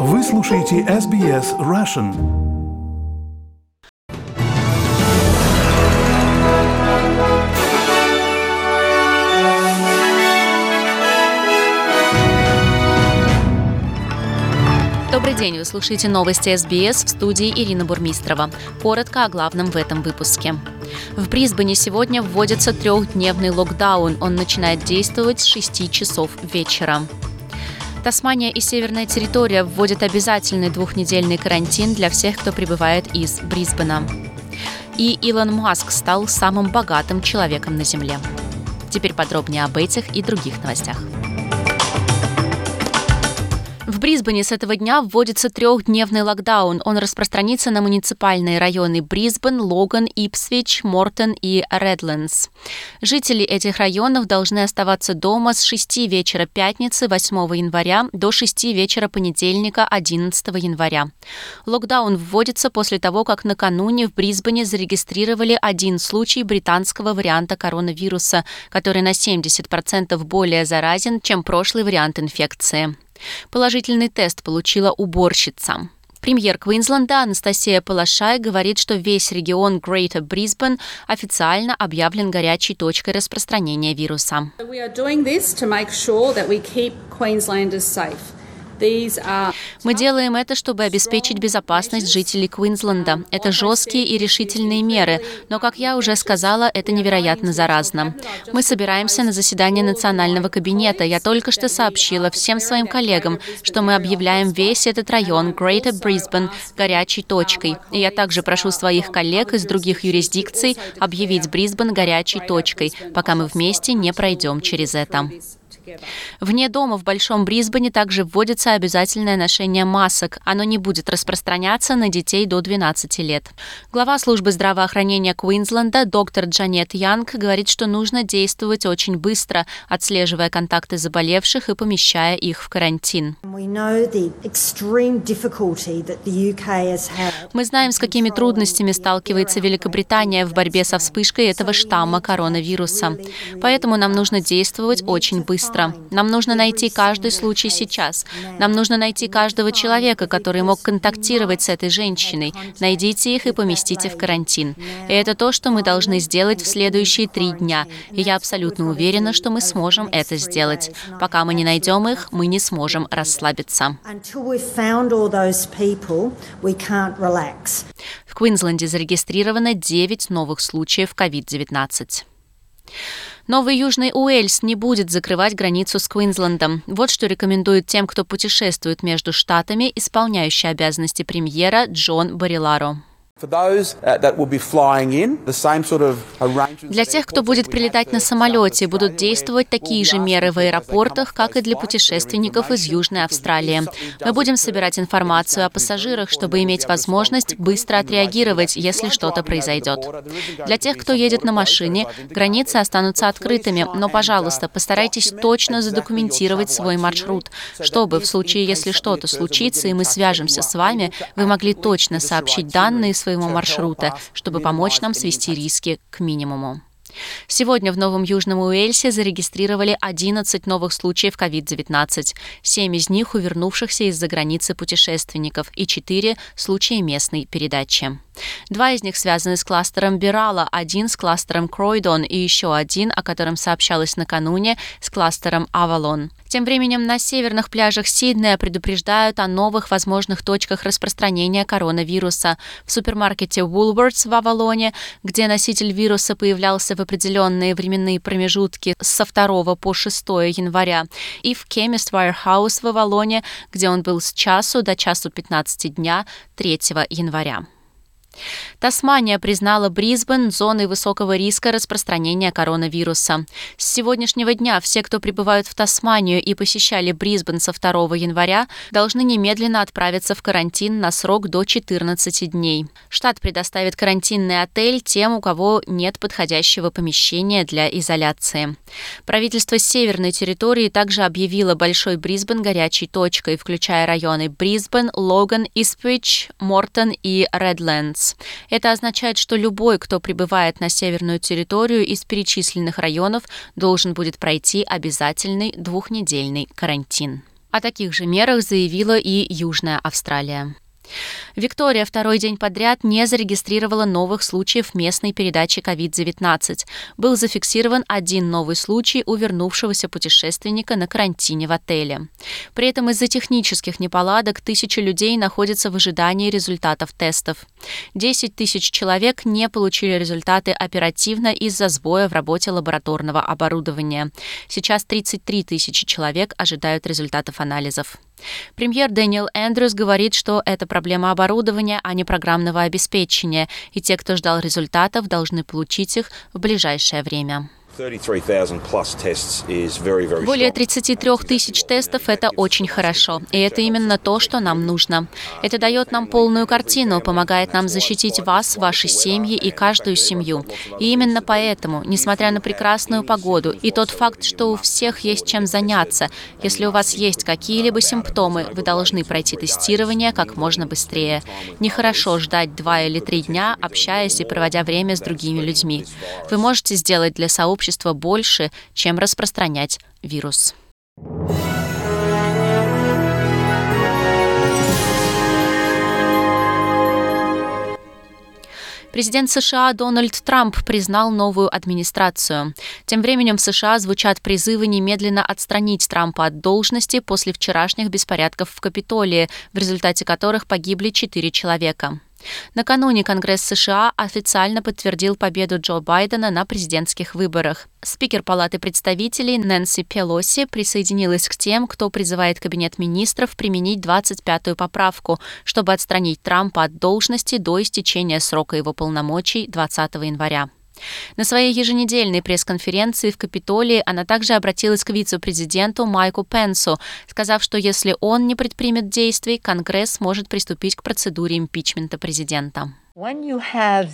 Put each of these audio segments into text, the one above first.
Вы слушаете SBS Russian. Добрый день, вы слушаете новости SBS, в студии Ирина Бурмистрова. Коротко о главном в этом выпуске. В Брисбене сегодня вводится 3-дневный локдаун. Он начинает действовать с 6 часов вечера. Тасмания и Северная территория вводят обязательный 2-недельный карантин для всех, кто прибывает из Брисбена. И Илон Маск стал самым богатым человеком на Земле. Теперь подробнее об этих и других новостях. В Брисбене с этого дня вводится 3-дневный локдаун. Он распространится на муниципальные районы Брисбен, Логан, Ипсвич, Мортон и Редлендс. Жители этих районов должны оставаться дома с 6 вечера пятницы 8 января до 6 вечера понедельника 11 января. Локдаун вводится после того, как накануне в Брисбене зарегистрировали один случай британского варианта коронавируса, который на 70% более заразен, чем прошлый вариант инфекции. Положительный тест получила уборщица. Премьер Квинсленда Анастасия Палашай говорит, что весь регион Greater Brisbane официально объявлен горячей точкой распространения вируса. Мы делаем это, чтобы обеспечить безопасность жителей Квинсленда. Это жесткие и решительные меры, но, как я уже сказала, это невероятно заразно. Мы собираемся на заседание Национального кабинета. Я только что сообщила всем своим коллегам, что мы объявляем весь этот район Greater Brisbane горячей точкой. И я также прошу своих коллег из других юрисдикций объявить Брисбен горячей точкой, пока мы вместе не пройдем через это. Вне дома в Большом Брисбене также вводится обязательное ношение масок. Оно не будет распространяться на детей до 12 лет. Глава службы здравоохранения Квинсленда доктор Джанет Янг говорит, что нужно действовать очень быстро, отслеживая контакты заболевших и помещая их в карантин. Мы знаем, с какими трудностями сталкивается Великобритания в борьбе со вспышкой этого штамма коронавируса. Поэтому нам нужно действовать очень быстро. Нам нужно найти каждый случай сейчас. Нам нужно найти каждого человека, который мог контактировать с этой женщиной. Найдите их и поместите в карантин. И это то, что мы должны сделать в следующие 3 дня. И я абсолютно уверена, что мы сможем это сделать. Пока мы не найдем их, мы не сможем расслабиться. В Квинсленде зарегистрировано 9 новых случаев COVID-19. Новый Южный Уэльс не будет закрывать границу с Квинслендом. Вот что рекомендует тем, кто путешествует между штатами, исполняющий обязанности премьера Джон Бариларо. Для тех, кто будет прилетать на самолете, будут действовать такие же меры в аэропортах, как и для путешественников из Южной Австралии. Мы будем собирать информацию о пассажирах, чтобы иметь возможность быстро отреагировать, если что-то произойдет. Для тех, кто едет на машине, границы останутся открытыми, но, пожалуйста, постарайтесь точно задокументировать свой маршрут, чтобы в случае, если что-то случится, и мы свяжемся с вами, вы могли точно сообщить данные своего маршрута, чтобы помочь нам свести риски к минимуму. Сегодня в Новом Южном Уэльсе зарегистрировали 11 новых случаев COVID-19, 7 из них у вернувшихся из-за границы путешественников и 4 случая местной передачи. 2 из них связаны с кластером Бирала, 1 с кластером Кройдон и еще 1, о котором сообщалось накануне, с кластером Авалон. Тем временем на северных пляжах Сиднея предупреждают о новых возможных точках распространения коронавируса. В супермаркете Woolworths в Авалоне, где носитель вируса появлялся в определенные временные промежутки со 2 по 6 января, и в Chemist Warehouse в Авалоне, где он был с часу до часу 15 дня 3 января. Тасмания признала Брисбен зоной высокого риска распространения коронавируса. С сегодняшнего дня все, кто прибывают в Тасманию и посещали Брисбен со 2 января, должны немедленно отправиться в карантин на срок до 14 дней. Штат предоставит карантинный отель тем, у кого нет подходящего помещения для изоляции. Правительство Северной территории также объявило Большой Брисбен горячей точкой, включая районы Брисбен, Логан, Ипсвич, Мортон и Редлендс. Это означает, что любой, кто прибывает на северную территорию из перечисленных районов, должен будет пройти обязательный 2-недельный карантин. О таких же мерах заявила и Южная Австралия. Виктория второй день подряд не зарегистрировала новых случаев местной передачи COVID-19. Был зафиксирован один новый случай у вернувшегося путешественника на карантине в отеле. При этом из-за технических неполадок тысячи людей находятся в ожидании результатов тестов. 10 тысяч человек не получили результаты оперативно из-за сбоя в работе лабораторного оборудования. Сейчас 33 тысячи человек ожидают результатов анализов. Премьер Дэниел Эндрюс говорит, что это проблема оборудования, а не программного обеспечения, и те, кто ждал результатов, должны получить их в ближайшее время. Более 33 тысяч тестов – это очень хорошо, и это именно то, что нам нужно. Это дает нам полную картину, помогает нам защитить вас, ваши семьи и каждую семью. И именно поэтому, несмотря на прекрасную погоду и тот факт, что у всех есть чем заняться, если у вас есть какие-либо симптомы, вы должны пройти тестирование как можно быстрее. Нехорошо ждать 2 или 3 дня, общаясь и проводя время с другими людьми. Вы можете сделать для сообщества больше, чем распространять вирус. Президент США Дональд Трамп признал новую администрацию. Тем временем в США звучат призывы немедленно отстранить Трампа от должности после вчерашних беспорядков в Капитолии, в результате которых погибли 4 человека. Накануне Конгресс США официально подтвердил победу Джо Байдена на президентских выборах. Спикер Палаты представителей Нэнси Пелоси присоединилась к тем, кто призывает Кабинет министров применить 25-ю поправку, чтобы отстранить Трампа от должности до истечения срока его полномочий 20 января. На своей еженедельной пресс-конференции в Капитолии она также обратилась к вице-президенту Майку Пенсу, сказав, что если он не предпримет действий, Конгресс может приступить к процедуре импичмента президента. Когда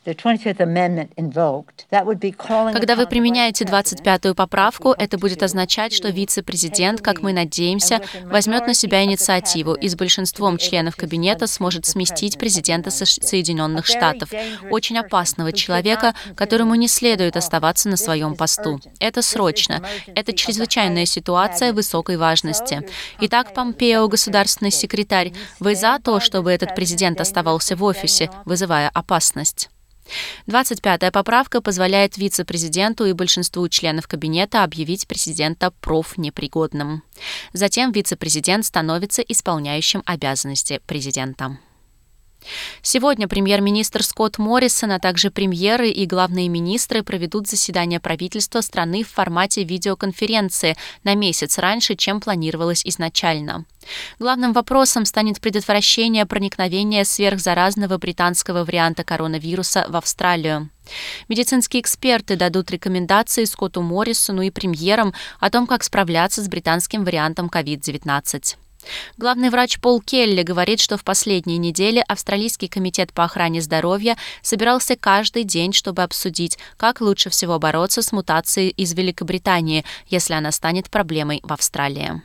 вы применяете 25-ю поправку, это будет означать, что вице-президент, как мы надеемся, возьмет на себя инициативу и с большинством членов кабинета сможет сместить президента Соединенных Штатов, очень опасного человека, которому не следует оставаться на своем посту. Это срочно. Это чрезвычайная ситуация высокой важности. Итак, Помпео, государственный секретарь, вы за то, чтобы этот президент оставался в офисе, вызывая опасность. 25-я поправка позволяет вице-президенту и большинству членов кабинета объявить президента профнепригодным. Затем вице-президент становится исполняющим обязанности президента. Сегодня премьер-министр Скотт Моррисон, а также премьеры и главные министры проведут заседание правительства страны в формате видеоконференции на месяц раньше, чем планировалось изначально. Главным вопросом станет предотвращение проникновения сверхзаразного британского варианта коронавируса в Австралию. Медицинские эксперты дадут рекомендации Скотту Моррисону и премьерам о том, как справляться с британским вариантом COVID-19. Главный врач Пол Келли говорит, что в последние недели Австралийский комитет по охране здоровья собирался каждый день, чтобы обсудить, как лучше всего бороться с мутацией из Великобритании, если она станет проблемой в Австралии.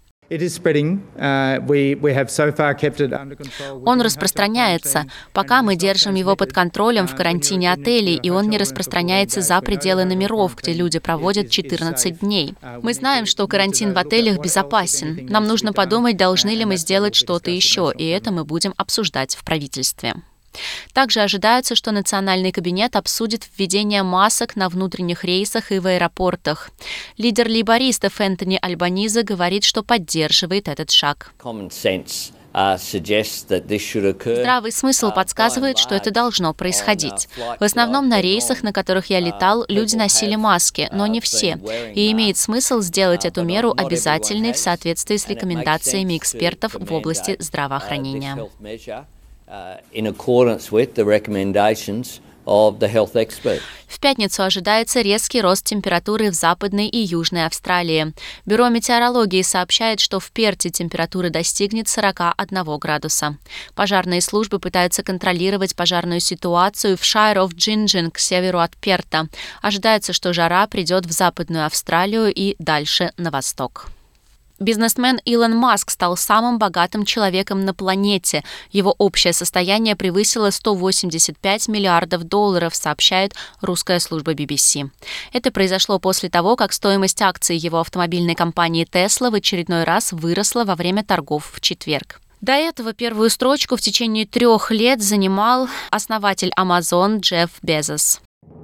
Он распространяется, пока мы держим его под контролем в карантине отелей, и он не распространяется за пределы номеров, где люди проводят 14 дней. Мы знаем, что карантин в отелях безопасен. Нам нужно подумать, должны ли мы сделать что-то еще, и это мы будем обсуждать в правительстве. Также ожидается, что Национальный кабинет обсудит введение масок на внутренних рейсах и в аэропортах. Лидер лейбористов Энтони Альбаниза говорит, что поддерживает этот шаг. Здравый смысл подсказывает, что это должно происходить. В основном на рейсах, на которых я летал, люди носили маски, но не все. И имеет смысл сделать эту меру обязательной в соответствии с рекомендациями экспертов в области здравоохранения. В пятницу ожидается резкий рост температуры в Западной и Южной Австралии. Бюро метеорологии сообщает, что в Перте температура достигнет 41 градуса. Пожарные службы пытаются контролировать пожарную ситуацию в Shire of Gingin к северу от Перта. Ожидается, что жара придет в Западную Австралию и дальше на восток. Бизнесмен Илон Маск стал самым богатым человеком на планете. Его общее состояние превысило $185 миллиардов, сообщает русская служба BBC. Это произошло после того, как стоимость акций его автомобильной компании Tesla в очередной раз выросла во время торгов в четверг. До этого первую строчку в течение 3 лет занимал основатель Amazon Джефф Безос.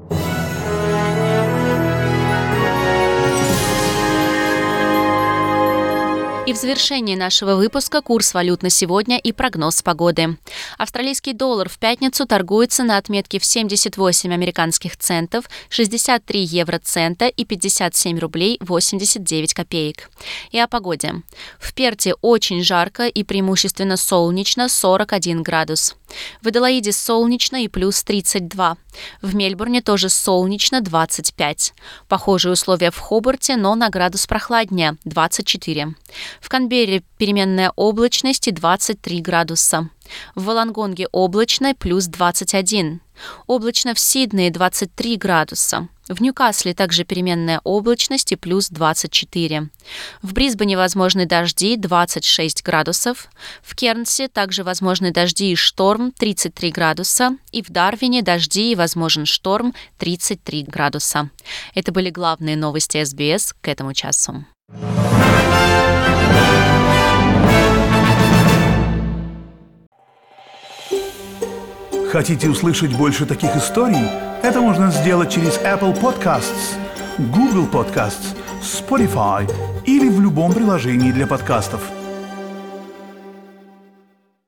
И в завершении нашего выпуска курс валют на сегодня и прогноз погоды. Австралийский доллар в пятницу торгуется на отметке в 78 американских центов, 63 евроцента и 57 рублей 89 копеек. И о погоде. В Перте очень жарко и преимущественно солнечно, 41 градус. В Аделаиде солнечно и плюс 32. В Мельбурне тоже солнечно, 25. Похожие условия в Хобарте, но на градус прохладнее, 24. В Канберре переменная облачность и 23 градуса. В Волонгонге облачно, плюс 21. Облачно в Сиднее 23 градуса. В Ньюкасле также переменная облачность и плюс 24. В Брисбене возможны дожди 26 градусов. В Кернсе также возможны дожди и шторм 33 градуса. И в Дарвине дожди и возможен шторм 33 градуса. Это были главные новости СБС к этому часу. Хотите услышать больше таких историй? Это можно сделать через Apple Podcasts, Google Podcasts, Spotify или в любом приложении для подкастов.